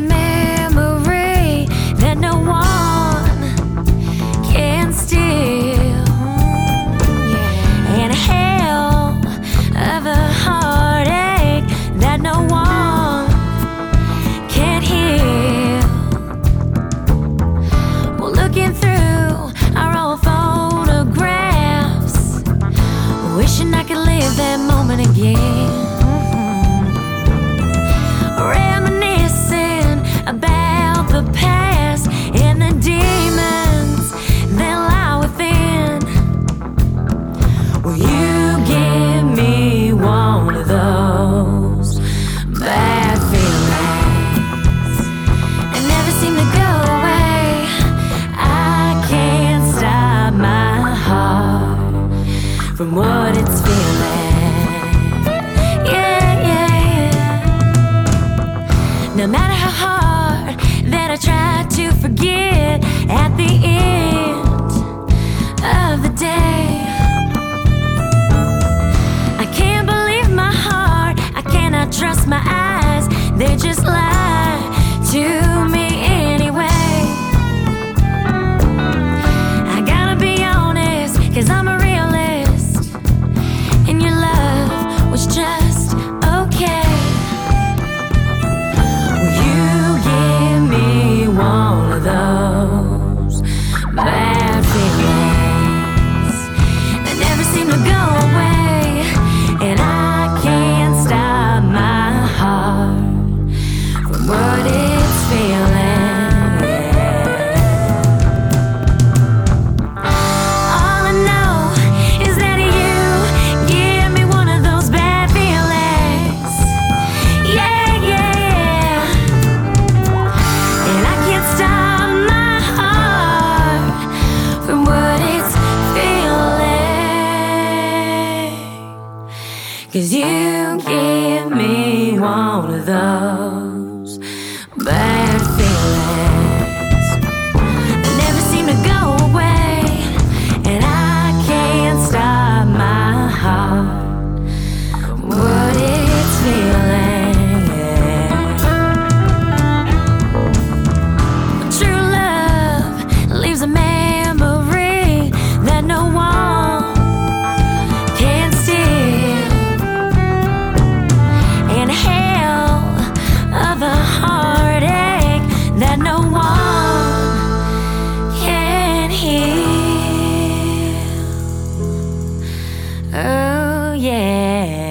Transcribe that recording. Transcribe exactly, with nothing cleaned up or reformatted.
memory that no one can steal, and a hell of a heartache that no one can heal. Well, looking through our old photographs, wishing I could live that moment again. Reminiscing about the past and the demons that lie within. Will you give me one of those bad feelings that never seem to go away? I can't stop my heart from what it's feeling. No matter how hard that I try to forget, at the end of the day, I can't believe my heart, I cannot trust my eyes, they just lie to me anyway. I gotta be honest, 'cause I'm a realist, and your love was just okay. One of those bad feelings that never seem to go away, and I can't stop my heart from what it's feeling. All I know is that you give me one of those bad feelings. Yeah, yeah. Stop my heart from what it's feeling, 'cause you give me one of those bad feelings that never seem to go away, and I can't stop my heart from what it's feeling. A memory that no one can steal, and a hell of a heartache that no one can heal. Oh yeah.